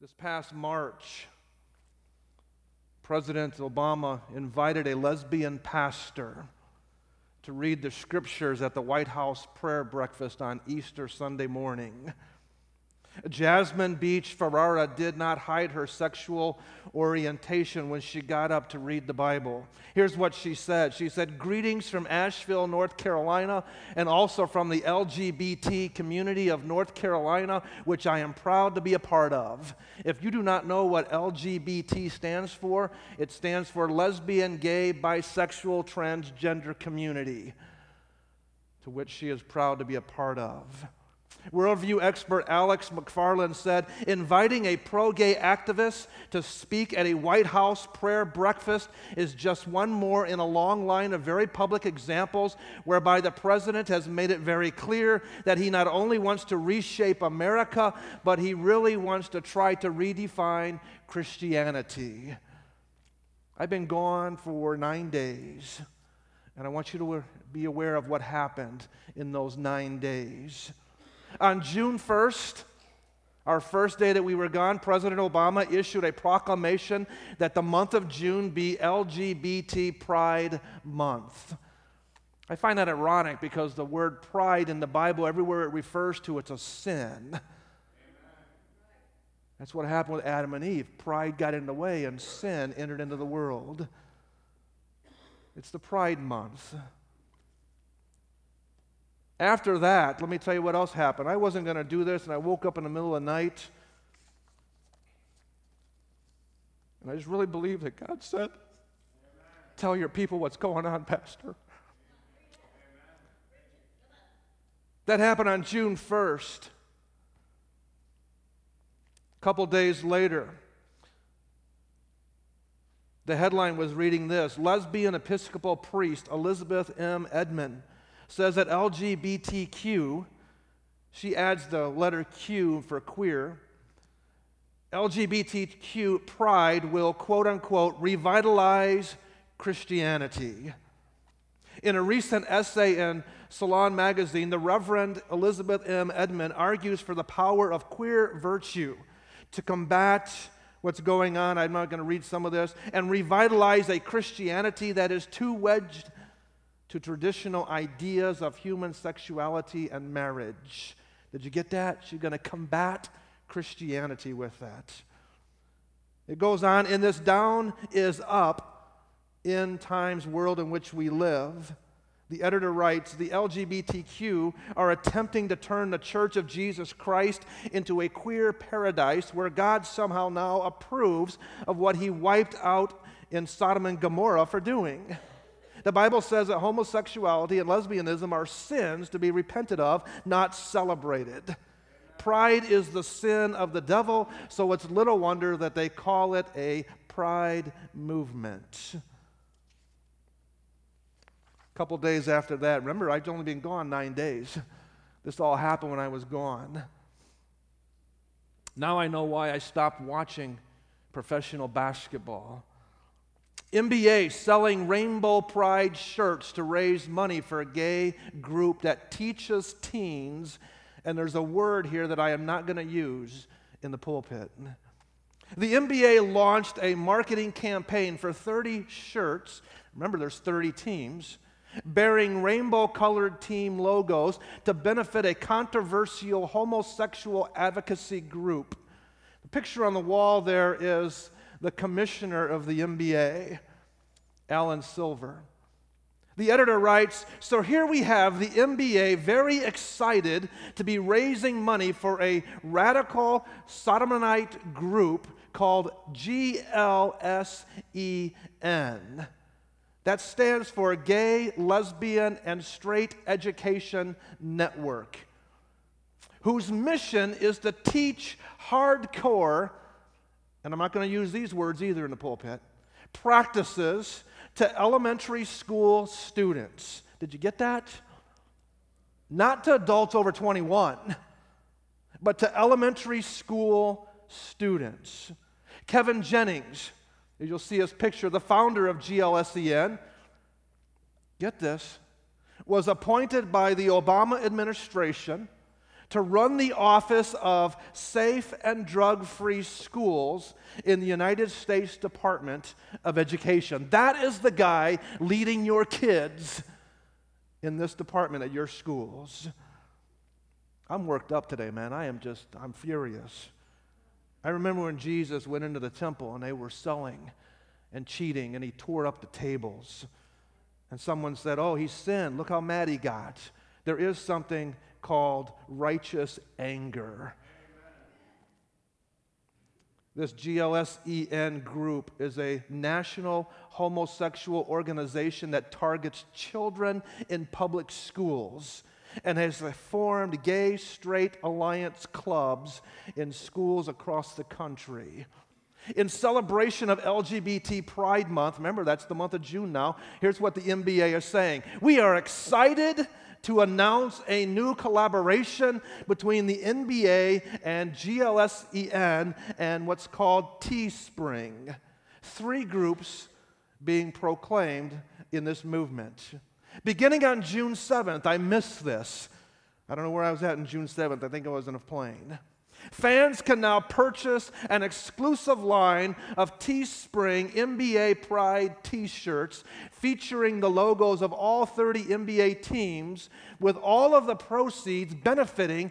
This past March, President Obama invited a lesbian pastor to read the scriptures at the White House prayer breakfast on Easter Sunday morning. Jasmine Beach Ferrara did not hide her sexual orientation when she got up to read the Bible. Here's what she said. She said, "Greetings from Asheville, North Carolina, and also from the LGBT community of North Carolina, which I am proud to be a part of. If you do not know what LGBT stands for, it stands for lesbian, gay, bisexual, transgender community, to which she is proud to be a part of." Worldview expert Alex McFarland said, "Inviting a pro-gay activist to speak at a White House prayer breakfast is just one more in a long line of very public examples whereby the president has made it very clear that he not only wants to reshape America, but he really wants to try to redefine Christianity." I've been gone for 9 days, and I want you to be aware of what happened in those 9 days. On June 1st, our first day that we were gone, President Obama issued a proclamation that the month of June be LGBT Pride Month. I find that ironic because the word pride in the Bible, everywhere it refers to, it's a sin. That's what happened with Adam and Eve. Pride got in the way and sin entered into the world. It's the Pride Month. After that, let me tell you what else happened. I wasn't going to do this, and I woke up in the middle of the night, and I just really believe that God said, "Tell your people what's going on, Pastor." That happened on June 1st. A couple days later, the headline was reading this: lesbian Episcopal priest Elizabeth M. Edmond says that LGBTQ, she adds the letter Q for queer, LGBTQ pride will, quote unquote, revitalize Christianity. In a recent essay in Salon magazine, the Reverend Elizabeth M. Edmond argues for the power of queer virtue to combat what's going on, I'm not going to read some of this, and revitalize a Christianity that is too wedged to traditional ideas of human sexuality and marriage. Did you get that? She's going to combat Christianity with that. It goes on, in this down is up in times world in which we live, the editor writes, the LGBTQ are attempting to turn the Church of Jesus Christ into a queer paradise where God somehow now approves of what he wiped out in Sodom and Gomorrah for doing. The Bible says that homosexuality and lesbianism are sins to be repented of, not celebrated. Pride is the sin of the devil, so it's little wonder that they call it a pride movement. A couple days after that, remember, I've only been gone 9 days. This all happened when I was gone. Now I know why I stopped watching professional basketball. NBA selling rainbow pride shirts to raise money for a gay group that teaches teens, and there's a word here that I am not going to use in the pulpit. The NBA launched a marketing campaign for 30 shirts, remember there's 30 teams, bearing rainbow-colored team logos to benefit a controversial homosexual advocacy group. The picture on the wall there is the commissioner of the NBA, Alan Silver. The editor writes, so here we have the NBA very excited to be raising money for a radical sodomite group called GLSEN. That stands for Gay, Lesbian, and Straight Education Network, whose mission is to teach hardcore, and I'm not going to use these words either in the pulpit, practices to elementary school students. Did you get that? Not to adults over 21, but to elementary school students. Kevin Jennings, as you'll see his picture, the founder of GLSEN, get this, was appointed by the Obama administration to run the office of Safe and Drug-Free Schools in the United States Department of Education. That is the guy leading your kids in this department at your schools. I'm worked up today, man. I'm furious. I remember when Jesus went into the temple and they were selling and cheating, and he tore up the tables. And someone said, oh, he sinned. Look how mad he got. There is something called righteous anger. This GLSEN group is a national homosexual organization that targets children in public schools and has formed gay, straight alliance clubs in schools across the country. In celebration of LGBT Pride Month, remember that's the month of June now, here's what the NBA is saying. We are excited to announce a new collaboration between the NBA and GLSEN and what's called Teespring. 3 groups being proclaimed in this movement. Beginning on June 7th, I missed this. I don't know where I was at on June 7th. I think I was in a plane. Fans can now purchase an exclusive line of Teespring NBA Pride t-shirts featuring the logos of all 30 NBA teams, with all of the proceeds benefiting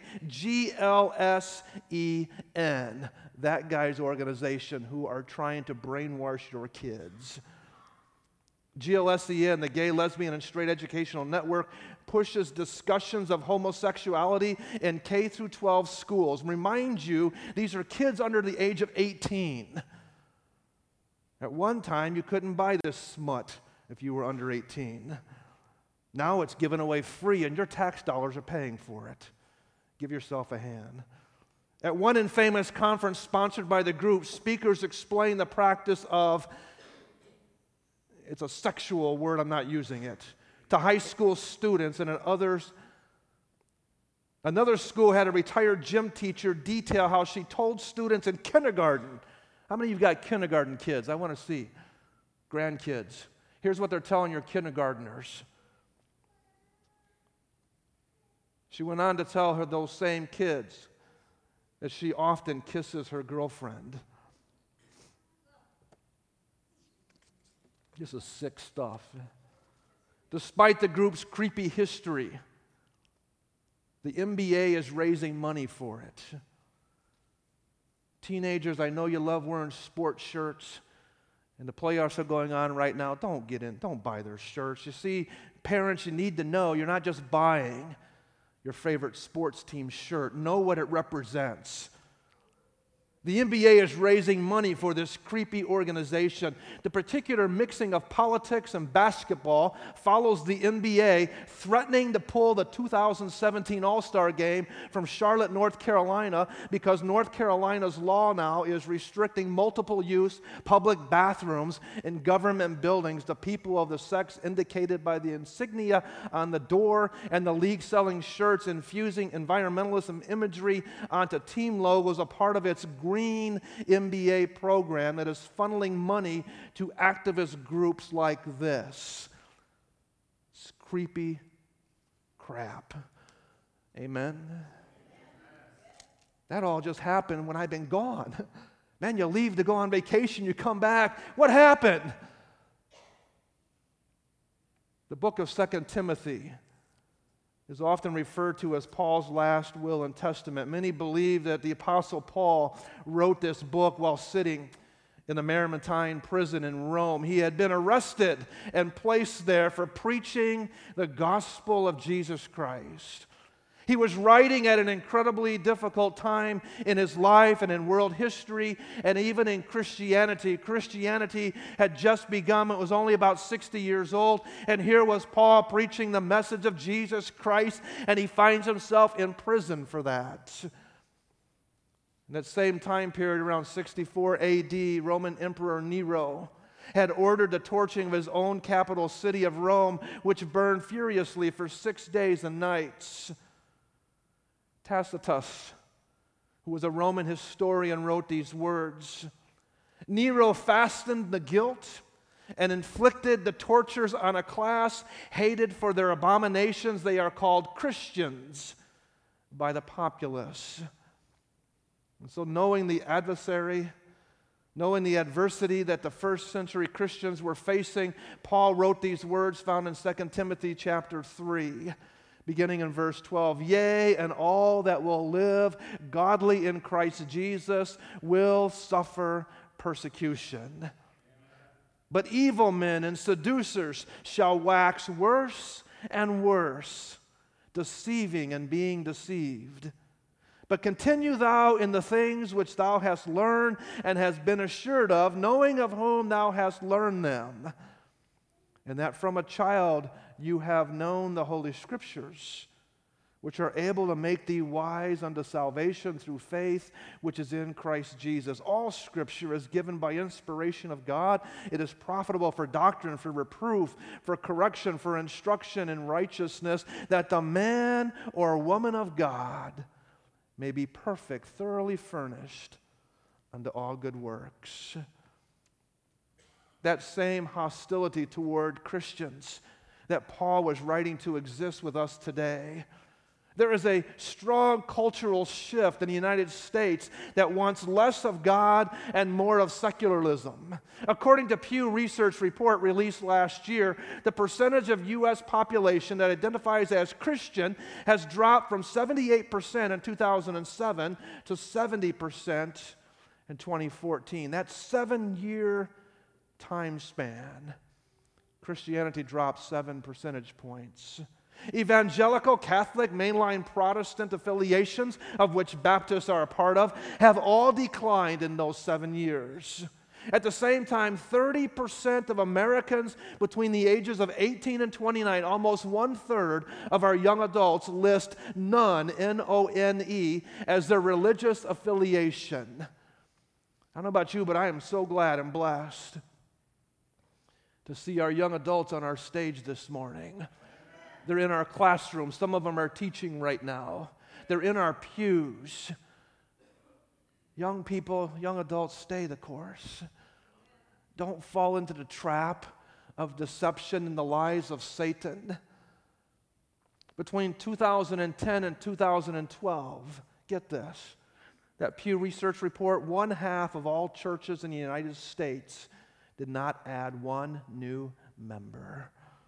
GLSEN, that guy's organization who are trying to brainwash your kids. GLSEN, the Gay, Lesbian, and Straight Educational Network, pushes discussions of homosexuality in K through 12 schools. Remind you, these are kids under the age of 18. At one time, you couldn't buy this smut if you were under 18. Now it's given away free, and your tax dollars are paying for it. Give yourself a hand. At one infamous conference sponsored by the group, speakers explained the practice of, it's a sexual word, I'm not using it, to high school students, and at others, another school had a retired gym teacher detail how she told students in kindergarten. How many of you got kindergarten kids? I want to see. Grandkids. Here's what they're telling your kindergartners. She went on to tell her those same kids that she often kisses her girlfriend. This is sick stuff. Despite the group's creepy history, the NBA is raising money for it. Teenagers, I know you love wearing sports shirts, and the playoffs are going on right now. Don't buy their shirts. You see, parents, you need to know you're not just buying your favorite sports team shirt. Know what it represents. The NBA is raising money for this creepy organization. The particular mixing of politics and basketball follows the NBA threatening to pull the 2017 All-Star Game from Charlotte, North Carolina, because North Carolina's law now is restricting multiple-use public bathrooms in government buildings to people of the sex indicated by the insignia on the door, and the league selling shirts infusing environmentalism imagery onto team logos, a part of its green MBA program that is funneling money to activist groups like this. It's creepy crap. Amen? That all just happened when I've been gone. Man, you leave to go on vacation, you come back. What happened? The book of 2 Timothy is often referred to as Paul's last will and testament. Many believe that the Apostle Paul wrote this book while sitting in the Mamertine prison in Rome. He had been arrested and placed there for preaching the gospel of Jesus Christ. He was writing at an incredibly difficult time in his life and in world history and even in Christianity. Christianity had just begun. It was only about 60 years old. And here was Paul preaching the message of Jesus Christ, and he finds himself in prison for that. In that same time period, around 64 A.D., Roman Emperor Nero had ordered the torching of his own capital city of Rome, which burned furiously for 6 days and nights. Tacitus, who was a Roman historian, wrote these words: Nero fastened the guilt and inflicted the tortures on a class hated for their abominations. They are called Christians. by the populace. And so knowing the adversary, knowing the adversity that the first century Christians were facing, Paul wrote these words found in 2 Timothy chapter 3, beginning in verse 12. Yea, and all that will live godly in Christ Jesus will suffer persecution. But evil men and seducers shall wax worse and worse, deceiving and being deceived. But continue thou in the things which thou hast learned and hast been assured of, knowing of whom thou hast learned them, and that from a child you have known the Holy Scriptures, which are able to make thee wise unto salvation through faith which is in Christ Jesus. All Scripture is given by inspiration of God. It is profitable for doctrine, for reproof, for correction, for instruction in righteousness, that the man or woman of God may be perfect, thoroughly furnished unto all good works. That same hostility toward Christians that Paul was writing to exists with us today. There is a strong cultural shift in the United States that wants less of God and more of secularism. According to Pew Research report released last year, the percentage of U.S. population that identifies as Christian has dropped from 78% in 2007 to 70% in 2014. That's 7-year time span. Christianity dropped 7 percentage points. Evangelical, Catholic, mainline Protestant affiliations, of which Baptists are a part of, have all declined in those 7 years. At the same time, 30% of Americans between the ages of 18 and 29, almost 1/3 of our young adults, list none, N-O-N-E, as their religious affiliation. I don't know about you, but I am so glad and blessed to see our young adults on our stage this morning. They're in our classrooms. Some of them are teaching right now. They're in our pews. Young people, young adults, stay the course. Don't fall into the trap of deception and the lies of Satan. Between 2010 and 2012, get this, that Pew Research report, 1/2 of all churches in the United States did not add one new member.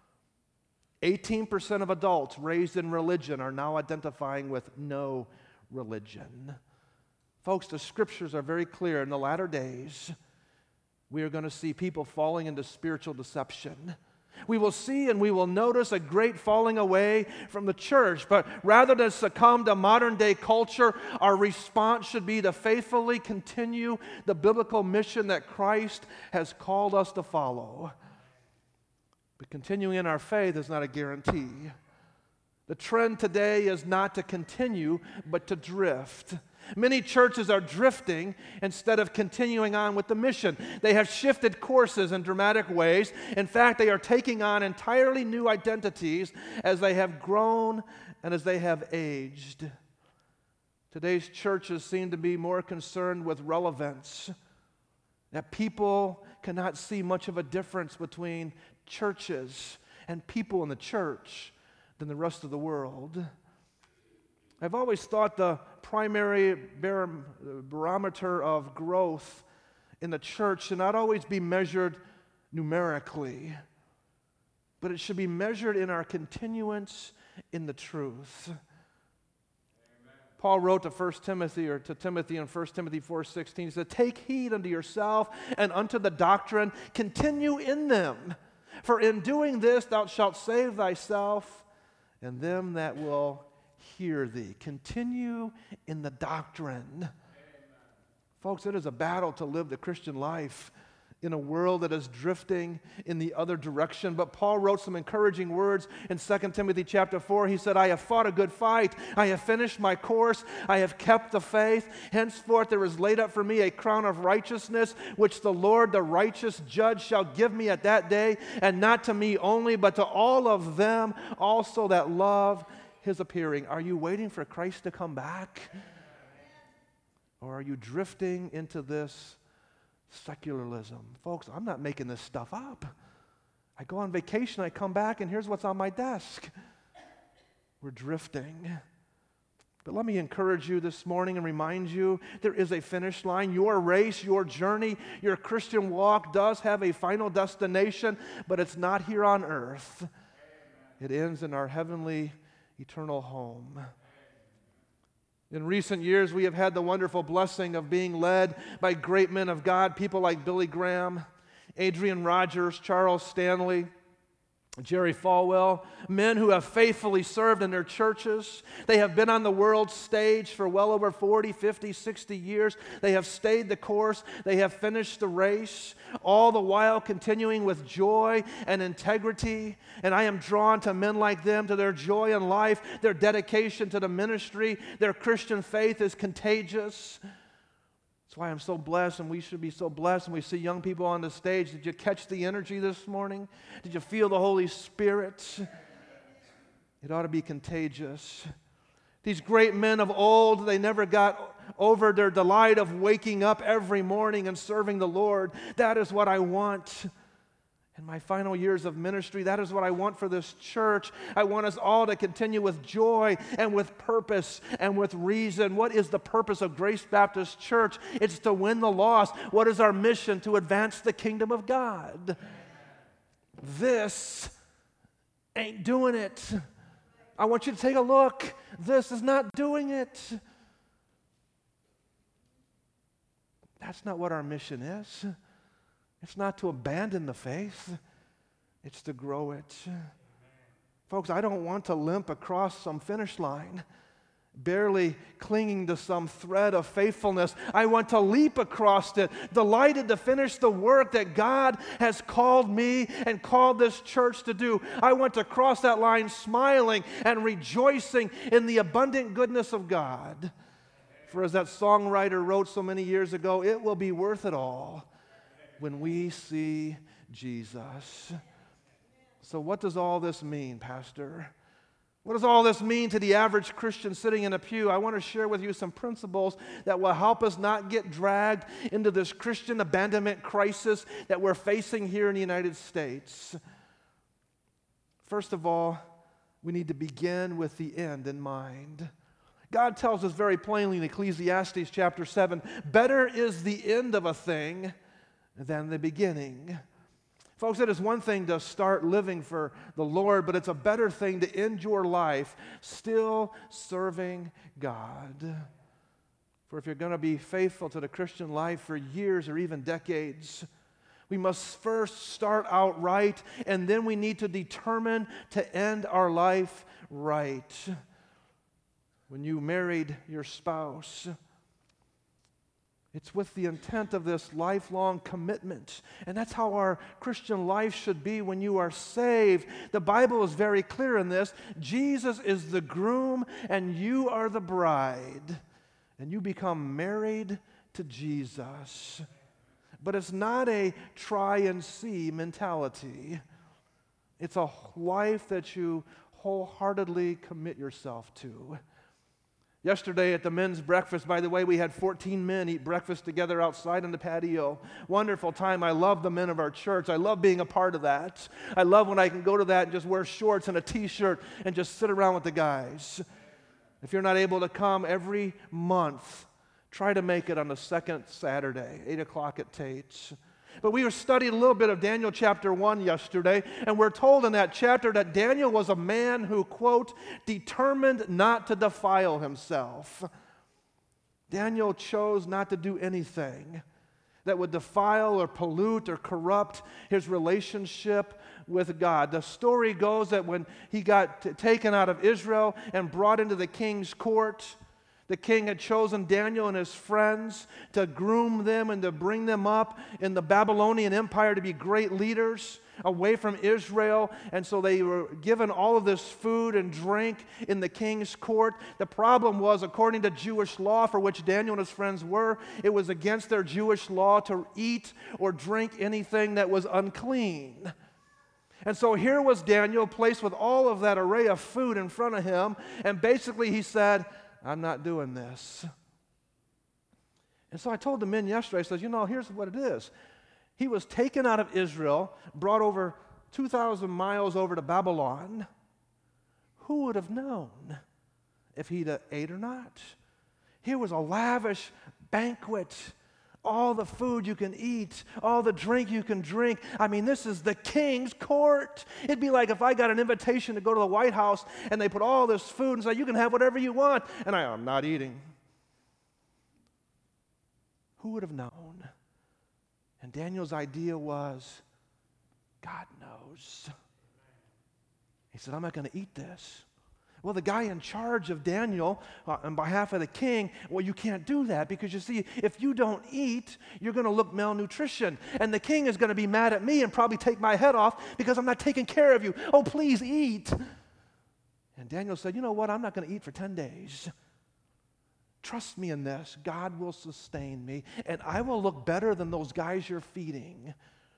18% of adults raised in religion are now identifying with no religion. Folks, the Scriptures are very clear. In the latter days, we are going to see people falling into spiritual deception. We will see and we will notice a great falling away from the church, but rather than succumb to modern-day culture, our response should be to faithfully continue the biblical mission that Christ has called us to follow. But continuing in our faith is not a guarantee. The trend today is not to continue, but to drift. Many churches are drifting instead of continuing on with the mission. They have shifted courses in dramatic ways. In fact, they are taking on entirely new identities as they have grown and as they have aged. Today's churches seem to be more concerned with relevance, that people cannot see much of a difference between churches and people in the church than the rest of the world. I've always thought the primary barometer of growth in the church should not always be measured numerically, but it should be measured in our continuance in the truth. Paul wrote to Timothy in 1 Timothy 4:16, he said, "Take heed unto yourself and unto the doctrine, continue in them. For in doing this thou shalt save thyself and them that will hear thee." Continue in the doctrine. Amen. Folks, it is a battle to live the Christian life in a world that is drifting in the other direction. But Paul wrote some encouraging words in 2 Timothy chapter 4. He said, "I have fought a good fight. I have finished my course. I have kept the faith. Henceforth there is laid up for me a crown of righteousness, which the Lord, the righteous judge, shall give me at that day, and not to me only, but to all of them also that love his appearing." Are you waiting for Christ to come back? Or are you drifting into this secularism? Folks, I'm not making this stuff up. I go on vacation, I come back, and here's what's on my desk. We're drifting. But let me encourage you this morning and remind you there is a finish line. Your race, your journey, your Christian walk does have a final destination, but it's not here on earth. It ends in our heavenly, eternal home. In recent years, we have had the wonderful blessing of being led by great men of God, people like Billy Graham, Adrian Rogers, Charles Stanley, Jerry Falwell, men who have faithfully served in their churches. They have been on the world stage for well over 40, 50, 60 years. They have stayed the course. They have finished the race, all the while continuing with joy and integrity. And I am drawn to men like them, to their joy in life, their dedication to the ministry. Their Christian faith is contagious. That's why I'm so blessed, and we should be so blessed when we see young people on the stage. Did you catch the energy this morning? Did you feel the Holy Spirit? It ought to be contagious. These great men of old, they never got over their delight of waking up every morning and serving the Lord. That is what I want. In my final years of ministry, that is what I want for this church. I want us all to continue with joy and with purpose and with reason. What is the purpose of Grace Baptist Church? It's to win the lost. What is our mission? To advance the kingdom of God. This ain't doing it. I want you to take a look. This is not doing it. That's not what our mission is. It's not to abandon the faith. It's to grow it. Folks, I don't want to limp across some finish line, barely clinging to some thread of faithfulness. I want to leap across it, delighted to finish the work that God has called me and called this church to do. I want to cross that line smiling and rejoicing in the abundant goodness of God. For as that songwriter wrote so many years ago, it will be worth it all when we see Jesus. So what does all this mean, Pastor? What does all this mean to the average Christian sitting in a pew? I want to share with you some principles that will help us not get dragged into this Christian abandonment crisis that we're facing here in the United States. First of all, we need to begin with the end in mind. God tells us very plainly in Ecclesiastes chapter 7, better is the end of a thing than the beginning. Folks, it is one thing to start living for the Lord, but it's a better thing to end your life still serving God. For if you're going to be faithful to the Christian life for years or even decades, we must first start out right, and then we need to determine to end our life right. When you married your spouse, it's with the intent of this lifelong commitment. And that's how our Christian life should be when you are saved. The Bible is very clear in this. Jesus is the groom and you are the bride. And you become married to Jesus. But it's not a try and see mentality. It's a life that you wholeheartedly commit yourself to. Yesterday at the men's breakfast, by the way, we had 14 men eat breakfast together outside on the patio. Wonderful time. I love the men of our church. I love being a part of that. I love when I can go to that and just wear shorts and a t-shirt and just sit around with the guys. If you're not able to come every month, try to make it on the second Saturday, 8 o'clock at Tate's. But we were studying a little bit of Daniel chapter 1 yesterday, and we're told in that chapter that Daniel was a man who, quote, determined not to defile himself. Daniel chose not to do anything that would defile or pollute or corrupt his relationship with God. The story goes that when he got taken out of Israel and brought into the king's court, the king had chosen Daniel and his friends to groom them and to bring them up in the Babylonian Empire to be great leaders away from Israel. And so they were given all of this food and drink in the king's court. The problem was, according to Jewish law, for which Daniel and his friends were, it was against their Jewish law to eat or drink anything that was unclean. And so here was Daniel placed with all of that array of food in front of him, and basically he said, I'm not doing this. And so I told the men yesterday, I said, here's what it is. He was taken out of Israel, brought over 2,000 miles over to Babylon. Who would have known if he'd ate or not. Here was a lavish banquet. All the food you can eat, all the drink you can drink. I mean, this is the king's court. It'd be like if I got an invitation to go to the White House and they put all this food and say, you can have whatever you want, and I'm not eating. Who would have known? And Daniel's idea was, God knows. He said, I'm not going to eat this. Well, the guy in charge of Daniel, on behalf of the king, well, you can't do that because you see, if you don't eat, you're going to look malnutrition. And the king is going to be mad at me and probably take my head off because I'm not taking care of you. Oh, please eat. And Daniel said, you know what? I'm not going to eat for 10 days. Trust me in this. God will sustain me, and I will look better than those guys you're feeding.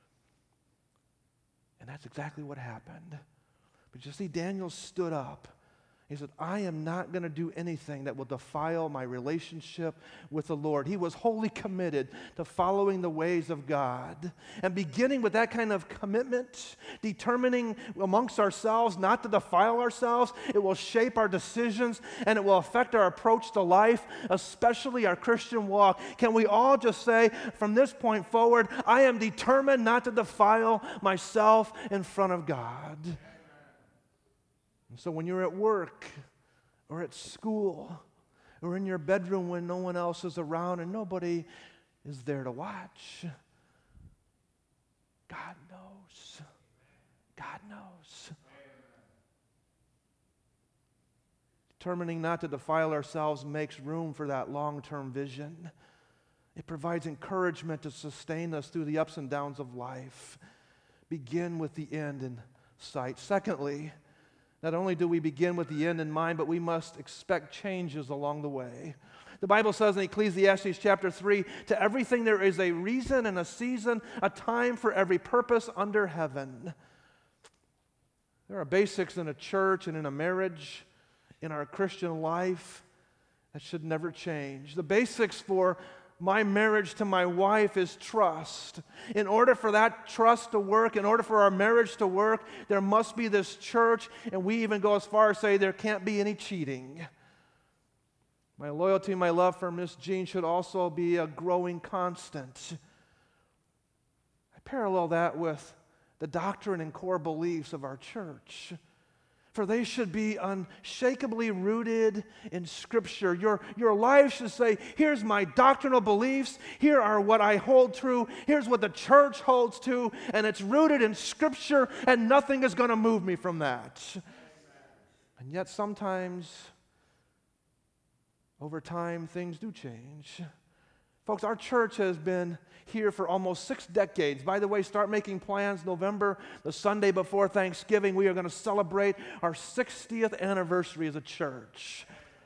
And that's exactly what happened. But you see, Daniel stood up. He said, I am not going to do anything that will defile my relationship with the Lord. He was wholly committed to following the ways of God. And beginning with that kind of commitment, determining amongst ourselves not to defile ourselves, it will shape our decisions and it will affect our approach to life, especially our Christian walk. Can we all just say, from this point forward, I am determined not to defile myself in front of God? And so when you're at work or at school or in your bedroom when no one else is around and nobody is there to watch, God knows. God knows. Determining not to defile ourselves makes room for that long-term vision. It provides encouragement to sustain us through the ups and downs of life. Begin with the end in sight. Secondly, not only do we begin with the end in mind, but we must expect changes along the way. The Bible says in Ecclesiastes chapter 3, to everything there is a reason and a season, a time for every purpose under heaven. There are basics in a church and in a marriage, in our Christian life, that should never change. The basics for my marriage to my wife is trust. In order for that trust to work, in order for our marriage to work, there must be this church, and we even go as far as say there can't be any cheating. My loyalty, my love for Miss Jean should also be a growing constant. I parallel that with the doctrine and core beliefs of our church. For they should be unshakably rooted in Scripture. Your life should say, here's my doctrinal beliefs, here are what I hold true, here's what the church holds to, and it's rooted in Scripture, and nothing is going to move me from that. And yet sometimes, over time, things do change. Folks, our church has been here for almost 6 decades. By the way, start making plans. November, the Sunday before Thanksgiving, we are going to celebrate our 60th anniversary as a church.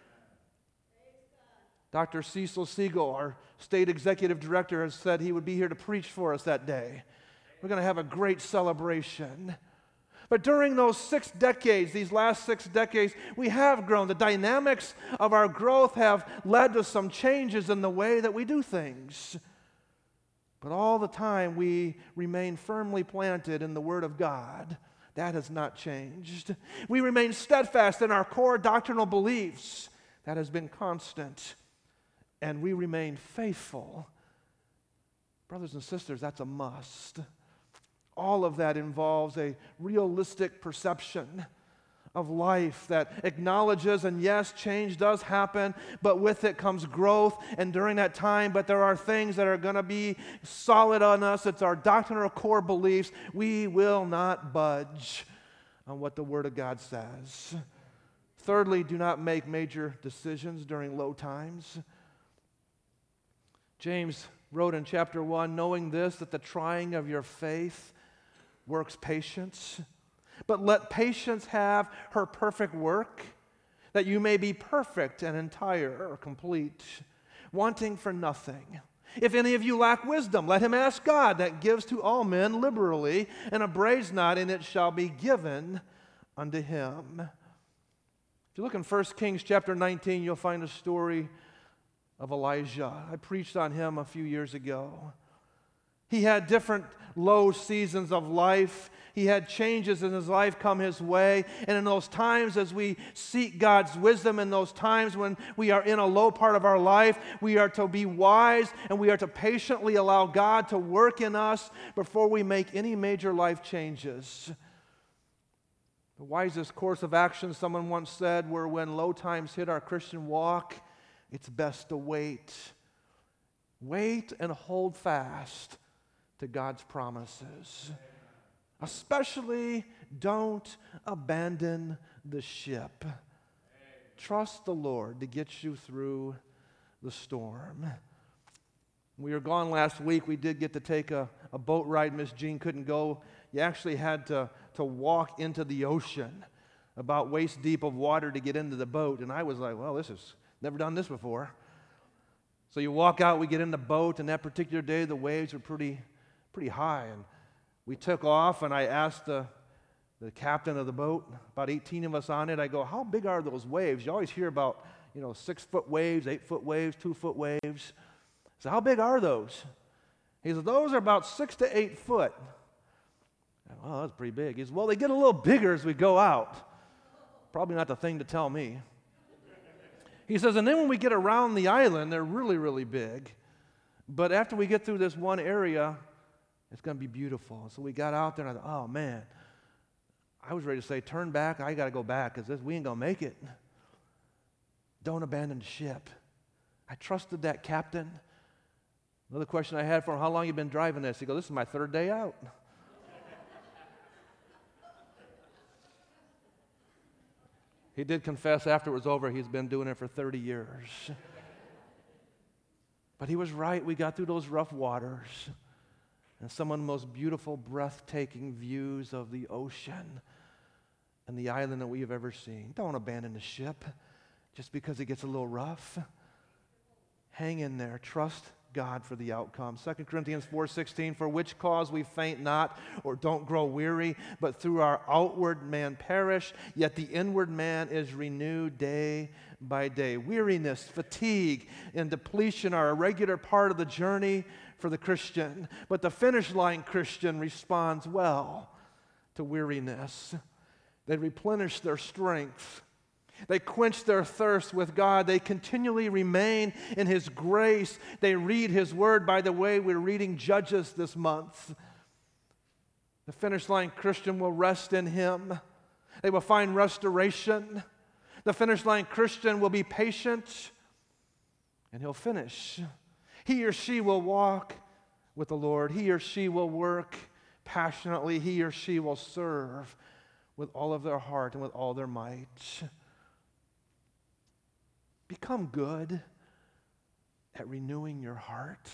Dr. Cecil Siegel, our state executive director, has said he would be here to preach for us that day. We're going to have a great celebration. But during those 6 decades, these last 6 decades, we have grown. The dynamics of our growth have led to some changes in the way that we do things. But all the time, we remain firmly planted in the Word of God. That has not changed. We remain steadfast in our core doctrinal beliefs. That has been constant. And we remain faithful. Brothers and sisters, that's a must. All of that involves a realistic perception of life that acknowledges, and yes, change does happen, but with it comes growth, and during that time, but there are things that are going to be solid on us. It's our doctrinal core beliefs. We will not budge on what the Word of God says. Thirdly, do not make major decisions during low times. James wrote in chapter 1, knowing this, that the trying of your faith works patience. But let patience have her perfect work, that you may be perfect and entire or complete, wanting for nothing. If any of you lack wisdom, let him ask God, that gives to all men liberally, and upbraids not, and it shall be given unto him. If you look in 1 Kings chapter 19, you'll find a story of Elijah. I preached on him a few years ago. He had different low seasons of life. He had changes in his life come his way. And in those times as we seek God's wisdom, in those times when we are in a low part of our life, we are to be wise and we are to patiently allow God to work in us before we make any major life changes. The wisest course of action, someone once said, were when low times hit our Christian walk, it's best to wait. Wait and hold fast to God's promises. Especially don't abandon the ship. Trust the Lord to get you through the storm. We were gone last week. We did get to take a boat ride. Miss Jean couldn't go. You actually had to walk into the ocean about waist deep of water to get into the boat. And I was like, well, never done this before. So you walk out, we get in the boat, and that particular day the waves were pretty high. And we took off, and I asked the captain of the boat, about 18 of us on it, I go, how big are those waves? You always hear about, 6-foot waves, 8-foot waves, 2-foot waves. So how big are those? He said, those are about 6 to 8 foot. Well, that's pretty big. He said, well, they get a little bigger as we go out. Probably not the thing to tell me. He says, and then when we get around the island, they're really, really big. But after we get through this one area, it's going to be beautiful. So we got out there, and I thought, oh, man. I was ready to say, turn back. I got to go back because we ain't going to make it. Don't abandon the ship. I trusted that captain. Another question I had for him, how long you been driving this? He goes, this is my 3rd day out. He did confess after it was over he's been doing it for 30 years. But he was right. We got through those rough waters. And some of the most beautiful, breathtaking views of the ocean and the island that we have ever seen. Don't abandon the ship just because it gets a little rough. Hang in there. Trust God for the outcome. 2 Corinthians 4:16, for which cause we faint not or don't grow weary, but through our outward man perish, yet the inward man is renewed day by day. Weariness, fatigue, and depletion are a regular part of the journey for the Christian, but the finish line Christian responds well to weariness. They replenish their strength. They quench their thirst with God. They continually remain in His grace. They read His Word. By the way, we're reading Judges this month. The finish line Christian will rest in Him. They will find restoration. The finish line Christian will be patient, and he'll finish. He or she will walk with the Lord. He or she will work passionately. He or she will serve with all of their heart and with all their might. Become good at renewing your heart.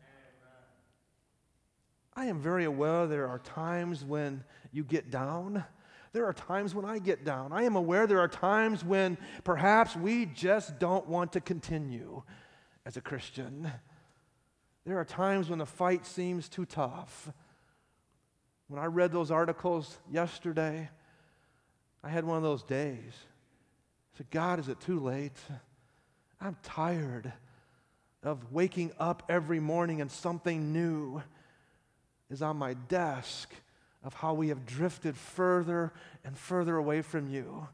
I am very aware there are times when you get down. There are times when I get down. I am aware there are times when perhaps we just don't want to continue as a Christian. There are times when the fight seems too tough. When I read those articles yesterday, I had one of those days. I said, God, is it too late? I'm tired of waking up every morning and something new is on my desk of how we have drifted further and further away from you.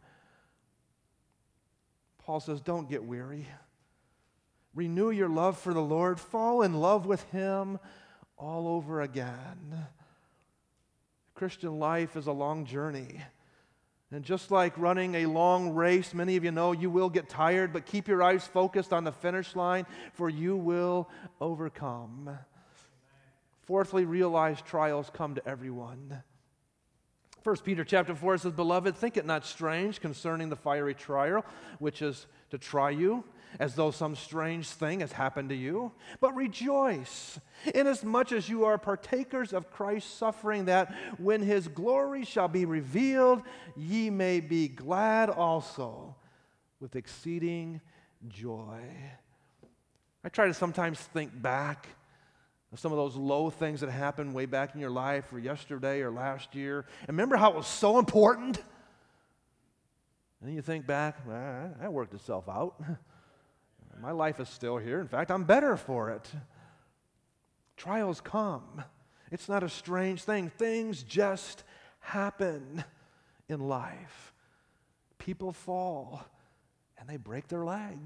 Paul says, don't get weary. Renew your love for the Lord. Fall in love with Him all over again. Christian life is a long journey. And just like running a long race, many of you know you will get tired, but keep your eyes focused on the finish line, for you will overcome. Fourthly, realize trials come to everyone. 1 Peter chapter 4 says, Beloved, think it not strange concerning the fiery trial, which is to try you, as though some strange thing has happened to you. But rejoice, inasmuch as you are partakers of Christ's suffering, that when His glory shall be revealed, ye may be glad also with exceeding joy. I try to sometimes think back of some of those low things that happened way back in your life, or yesterday, or last year. And remember how it was so important? And then you think back, well, that worked itself out. My life is still here. In fact, I'm better for it. Trials come. It's not a strange thing. Things just happen in life. People fall and they break their leg.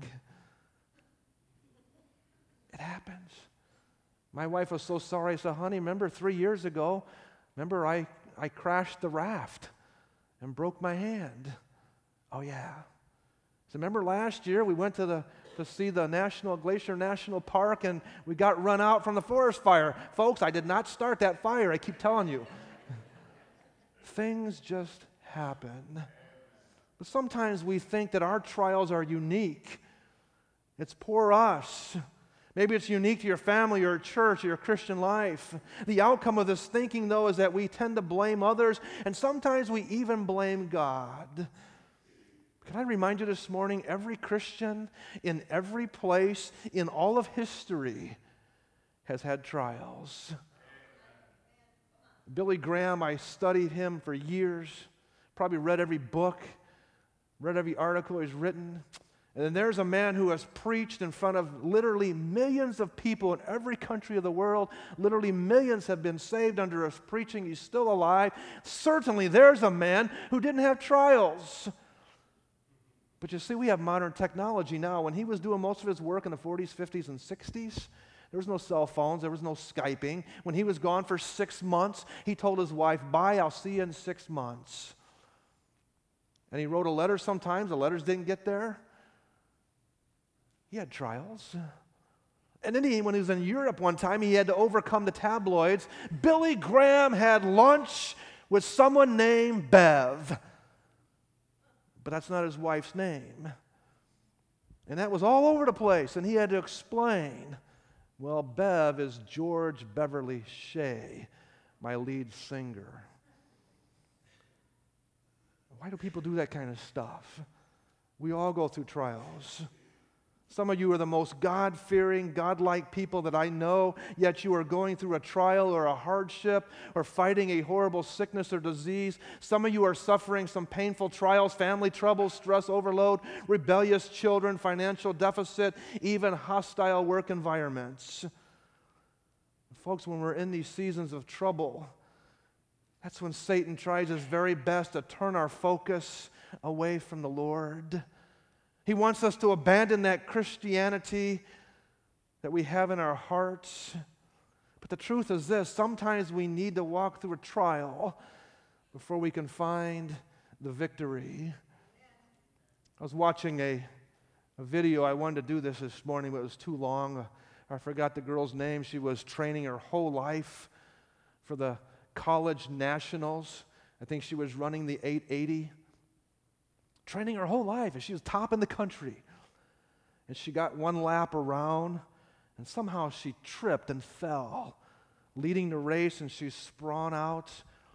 It happens. My wife was so sorry. I said, honey, remember 3 years ago, I crashed the raft and broke my hand. Oh, yeah. So remember last year we went to see the Glacier National Park and we got run out from the forest fire. Folks, I did not start that fire, I keep telling you. Things just happen. But sometimes we think that our trials are unique. It's poor us. Maybe it's unique to your family or church or your Christian life. The outcome of this thinking, though, is that we tend to blame others, and sometimes we even blame God. Can I remind you this morning, every Christian in every place in all of history has had trials. Billy Graham, I studied him for years, probably read every book, read every article he's written. And then there's a man who has preached in front of literally millions of people in every country of the world. Literally millions have been saved under his preaching. He's still alive. Certainly there's a man who didn't have trials. But you see, we have modern technology now. When he was doing most of his work in the 40s, 50s, and 60s, there was no cell phones. There was no Skyping. When he was gone for 6 months, he told his wife, bye, I'll see you in 6 months. And he wrote a letter sometimes. The letters didn't get there. He had trials. And then when he was in Europe one time, he had to overcome the tabloids. Billy Graham had lunch with someone named Bev. But that's not his wife's name. And that was all over the place. And he had to explain, well, Bev is George Beverly Shea, my lead singer. Why do people do that kind of stuff? We all go through trials. Some of you are the most God-fearing, God-like people that I know, yet you are going through a trial or a hardship or fighting a horrible sickness or disease. Some of you are suffering some painful trials, family troubles, stress overload, rebellious children, financial deficit, even hostile work environments. Folks, when we're in these seasons of trouble, that's when Satan tries his very best to turn our focus away from the Lord. He wants us to abandon that Christianity that we have in our hearts. But the truth is this, sometimes we need to walk through a trial before we can find the victory. I was watching a video. I wanted to do this morning, but it was too long. I forgot the girl's name. She was training her whole life for the college nationals. I think she was running the 880. Training her whole life, and she was top in the country. And she got one lap around, and somehow she tripped and fell, leading the race, and she sprung out.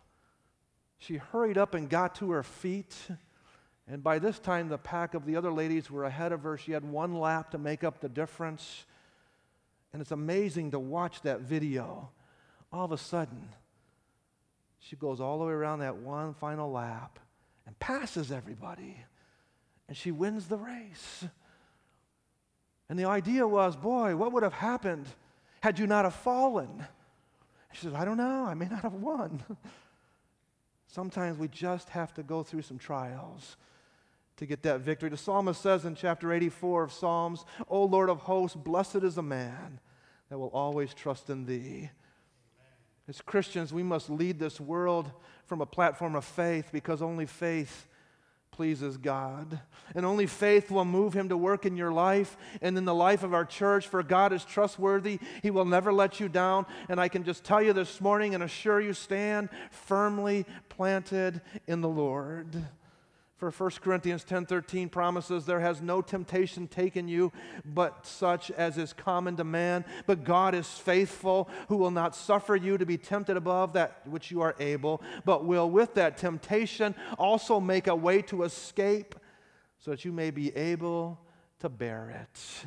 She hurried up and got to her feet, and by this time, the pack of the other ladies were ahead of her. She had one lap to make up the difference, and it's amazing to watch that video. All of a sudden, she goes all the way around that one final lap, and passes everybody, and she wins the race. And the idea was, boy, what would have happened had you not have fallen? She says, I don't know, I may not have won. Sometimes we just have to go through some trials to get that victory. The psalmist says in chapter 84 of Psalms, O Lord of hosts, blessed is the man that will always trust in thee. As Christians, we must lead this world from a platform of faith, because only faith pleases God. And only faith will move Him to work in your life and in the life of our church, for God is trustworthy. He will never let you down. And I can just tell you this morning and assure you, stand firmly planted in the Lord. For 1 Corinthians 10:13 promises, there has no temptation taken you but such as is common to man. But God is faithful, who will not suffer you to be tempted above that which you are able, but will with that temptation also make a way to escape, so that you may be able to bear it.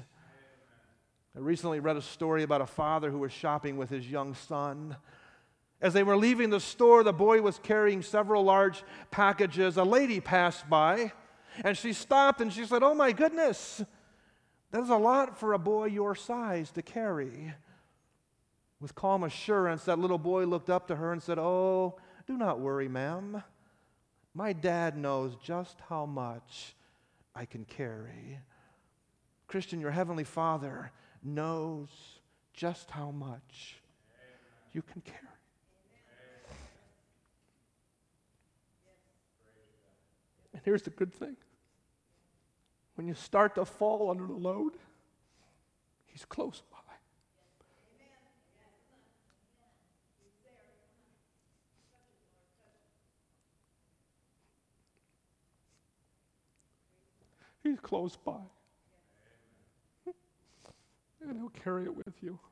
I recently read a story about a father who was shopping with his young son. As they were leaving the store, the boy was carrying several large packages. A lady passed by, and she stopped, and she said, oh my goodness, that is a lot for a boy your size to carry. With calm assurance, that little boy looked up to her and said, "Oh, do not worry, ma'am. My dad knows just how much I can carry." Christian, your Heavenly Father knows just how much you can carry. And here's the good thing. When you start to fall under the load, He's close by. He's close by. And He'll carry it with you.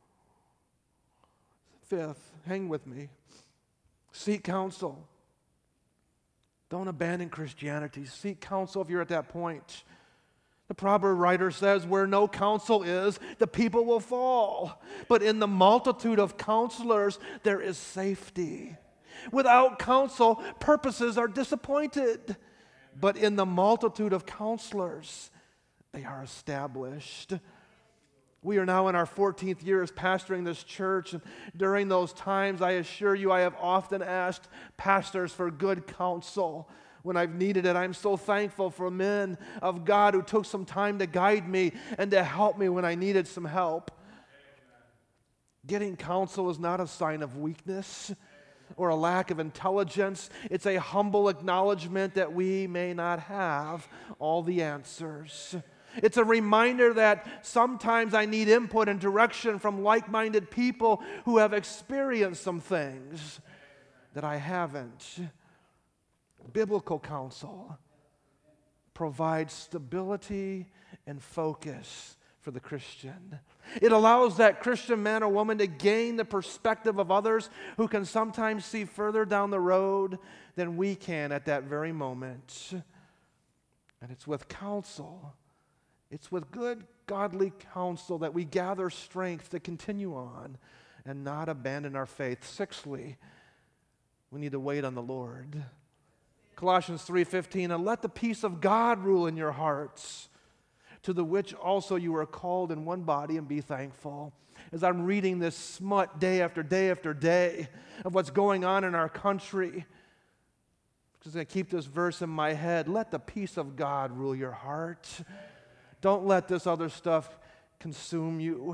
Fifth, hang with me. Seek counsel. Don't abandon Christianity. Seek counsel if you're at that point. The proverb writer says, where no counsel is, the people will fall. But in the multitude of counselors, there is safety. Without counsel, purposes are disappointed. But in the multitude of counselors, they are established. We are now in our 14th year as pastoring this church, and during those times, I assure you, I have often asked pastors for good counsel when I've needed it. I'm so thankful for men of God who took some time to guide me and to help me when I needed some help. Getting counsel is not a sign of weakness or a lack of intelligence. It's a humble acknowledgement that we may not have all the answers. It's a reminder that sometimes I need input and direction from like-minded people who have experienced some things that I haven't. Biblical counsel provides stability and focus for the Christian. It allows that Christian man or woman to gain the perspective of others who can sometimes see further down the road than we can at that very moment. And it's with counsel, it's with good, godly counsel that we gather strength to continue on and not abandon our faith. Sixthly, we need to wait on the Lord. Colossians 3:15, and let the peace of God rule in your hearts, to the which also you are called in one body, and be thankful. As I'm reading this smut day after day after day of what's going on in our country, I'm just going to keep this verse in my head. Let the peace of God rule your heart. Don't let this other stuff consume you.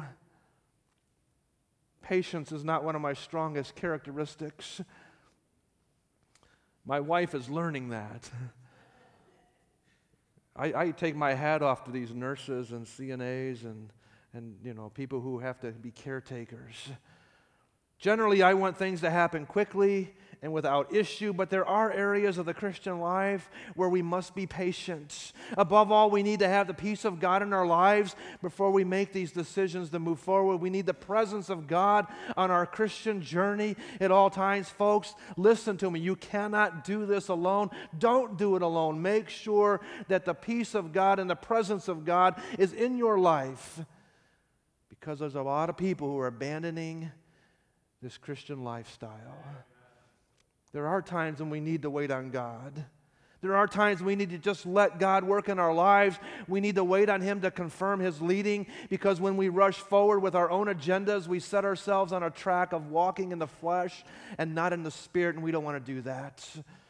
Patience is not one of my strongest characteristics. My wife is learning that. I take my hat off to these nurses and CNAs and people who have to be caretakers. Generally, I want things to happen quickly and without issue, but there are areas of the Christian life where we must be patient. Above all, we need to have the peace of God in our lives before we make these decisions to move forward. We need the presence of God on our Christian journey at all times. Folks, listen to me. You cannot do this alone. Don't do it alone. Make sure that the peace of God and the presence of God is in your life, because there's a lot of people who are abandoning this Christian lifestyle. There are times when we need to wait on God. There are times we need to just let God work in our lives. We need to wait on Him to confirm His leading, because when we rush forward with our own agendas, we set ourselves on a track of walking in the flesh and not in the Spirit, and we don't want to do that.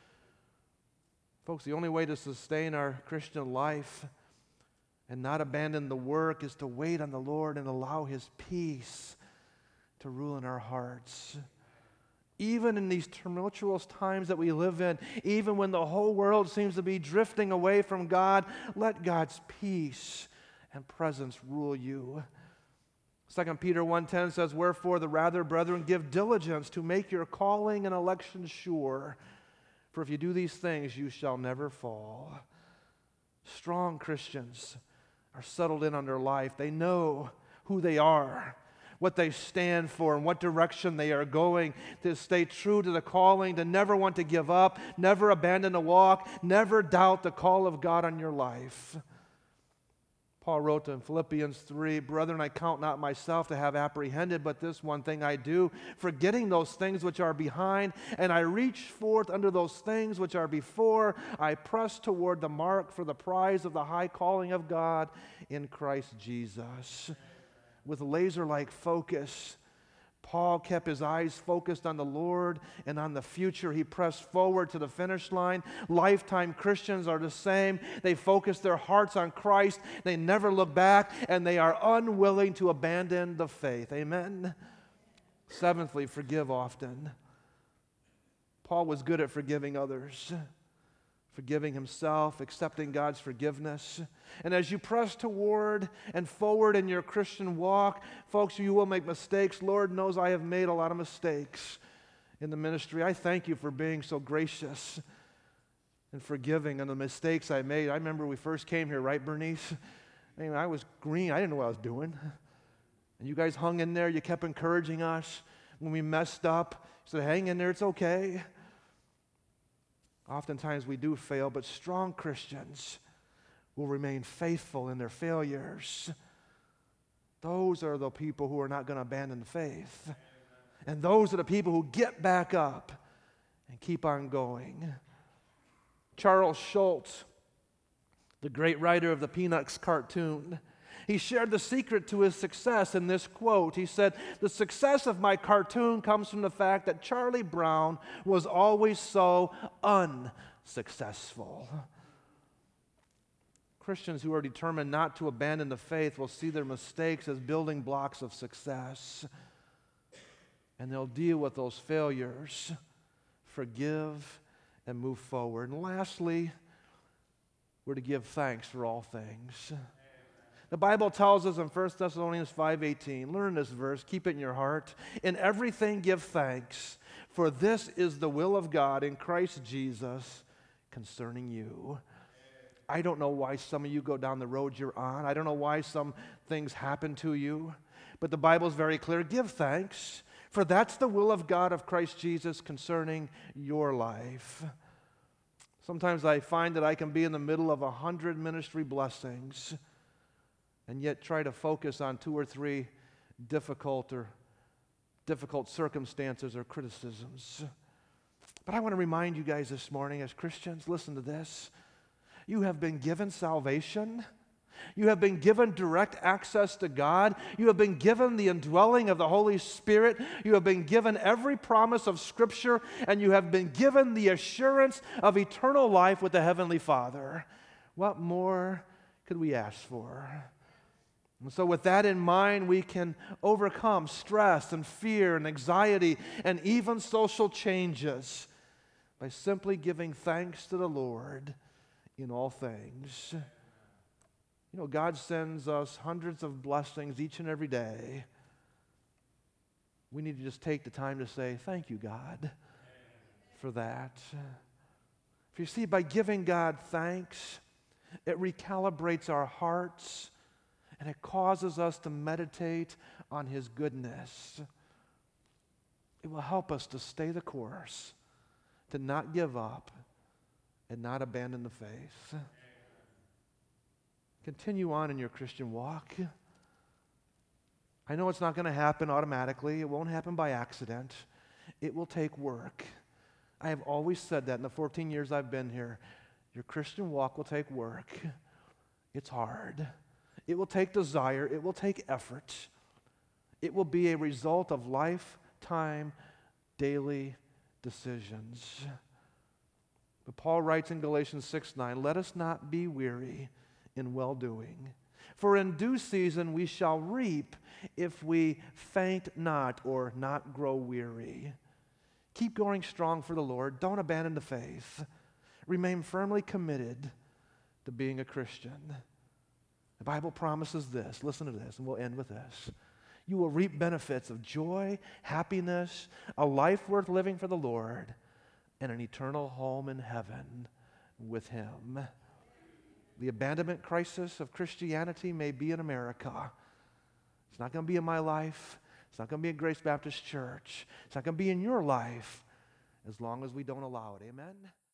Folks, the only way to sustain our Christian life and not abandon the work is to wait on the Lord and allow His peace to rule in our hearts. Even in these tumultuous times that we live in, even when the whole world seems to be drifting away from God, let God's peace and presence rule you. 2 Peter 1:10 says, wherefore the rather, brethren, give diligence to make your calling and election sure. For if you do these things, you shall never fall. Strong Christians are settled in on their life. They know who they are, what they stand for, and what direction they are going, to stay true to the calling, to never want to give up, never abandon the walk, never doubt the call of God on your life. Paul wrote in Philippians 3, brethren, I count not myself to have apprehended, but this one thing I do, forgetting those things which are behind, and I reach forth unto those things which are before, I press toward the mark for the prize of the high calling of God in Christ Jesus. With laser-like focus, Paul kept his eyes focused on the Lord and on the future. He pressed forward to the finish line. Lifetime Christians are the same. They focus their hearts on Christ. They never look back, and they are unwilling to abandon the faith. Amen? Seventhly, forgive often. Paul was good at forgiving others, forgiving himself, accepting God's forgiveness. And as you press toward and forward in your Christian walk, folks, you will make mistakes. Lord knows I have made a lot of mistakes in the ministry. I thank you for being so gracious and forgiving on the mistakes I made. I remember we first came here, right, Bernice? I was green. I didn't know what I was doing. And you guys hung in there. You kept encouraging us. When we messed up, you said, hang in there. It's okay. Oftentimes we do fail, but strong Christians will remain faithful in their failures. Those are the people who are not going to abandon the faith. And those are the people who get back up and keep on going. Charles Schulz, the great writer of the Peanuts cartoon, he shared the secret to his success in this quote. He said, "The success of my cartoon comes from the fact that Charlie Brown was always so unsuccessful." Christians who are determined not to abandon the faith will see their mistakes as building blocks of success, and they'll deal with those failures, forgive, and move forward. And lastly, we're to give thanks for all things. The Bible tells us in 1 Thessalonians 5:18, learn this verse, keep it in your heart. In everything give thanks, for this is the will of God in Christ Jesus concerning you. I don't know why some of you go down the road you're on. I don't know why some things happen to you. But the Bible is very clear. Give thanks, for that's the will of God of Christ Jesus concerning your life. Sometimes I find that I can be in the middle of 100 ministry blessings and yet try to focus on 2 or 3 difficult circumstances or criticisms. But I want to remind you guys this morning as Christians, listen to this. You have been given salvation. You have been given direct access to God. You have been given the indwelling of the Holy Spirit. You have been given every promise of Scripture, and you have been given the assurance of eternal life with the Heavenly Father. What more could we ask for? And so with that in mind, we can overcome stress and fear and anxiety and even social changes by simply giving thanks to the Lord in all things. You know, God sends us hundreds of blessings each and every day. We need to just take the time to say, thank you, God, for that. For you see, by giving God thanks, it recalibrates our hearts and it causes us to meditate on His goodness. It will help us to stay the course, to not give up, and not abandon the faith. Continue on in your Christian walk. I know it's not going to happen automatically. It won't happen by accident. It will take work. I have always said that in the 14 years I've been here. Your Christian walk will take work. It's hard. It will take desire. It will take effort. It will be a result of lifetime, daily decisions. But Paul writes in Galatians 6:9, let us not be weary in well-doing. For in due season we shall reap if we faint not or not grow weary. Keep going strong for the Lord. Don't abandon the faith. Remain firmly committed to being a Christian. The Bible promises this. Listen to this, and we'll end with this. You will reap benefits of joy, happiness, a life worth living for the Lord, and an eternal home in heaven with Him. The abandonment crisis of Christianity may be in America. It's not going to be in my life. It's not going to be in Grace Baptist Church. It's not going to be in your life as long as we don't allow it. Amen?